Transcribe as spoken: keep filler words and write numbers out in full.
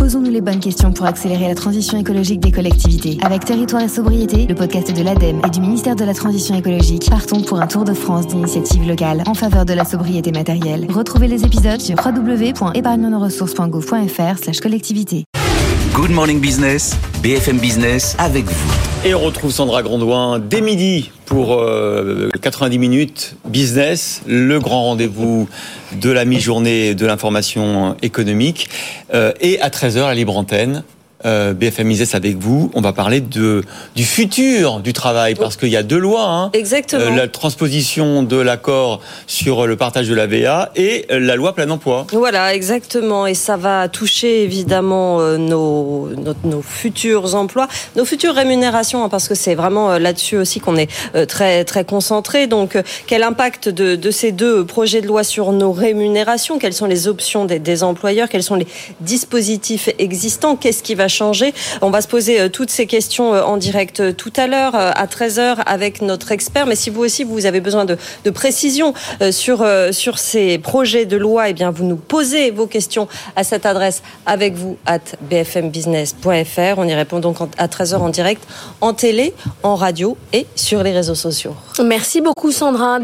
Posons-nous les bonnes questions pour accélérer la transition écologique des collectivités. Avec Territoire et Sobriété, le podcast de l'ADEME et du ministère de la Transition écologique, partons pour un tour de France d'initiatives locales en faveur de la sobriété matérielle. Retrouvez les épisodes sur w w w point épargne nos ressources point gouv point f r slash collectivité. Good Morning Business, B F M Business avec vous. Et on retrouve Sandra Grandouin dès midi pour euh, quatre-vingt-dix minutes business, le grand rendez-vous de la mi-journée de l'information économique. Euh, et à treize heures, la libre antenne. Euh, B F M Business avec vous, on va parler de, du futur du travail, parce qu'il y a deux lois. Hein. Exactement. Euh, la transposition de l'accord sur le partage de la V A et la loi plein emploi. Voilà, exactement. Et ça va toucher évidemment euh, nos, nos, nos futurs emplois, nos futures rémunérations, hein, parce que c'est vraiment euh, là-dessus aussi qu'on est euh, très, très concentré. Donc, euh, quel impact de, de ces deux projets de loi sur nos rémunérations? Quelles sont les options des, des employeurs? Quels sont les dispositifs existants? Qu'est-ce qui va changer? On va se poser toutes ces questions en direct tout à l'heure à treize heures avec notre expert. Mais si vous aussi vous avez besoin de, de précision sur, sur ces projets de loi, eh bien vous nous posez vos questions à cette adresse avec vous at b f m business point f r. On y répond donc à treize heures en direct, en télé, en radio et sur les réseaux sociaux. Merci beaucoup Sandra.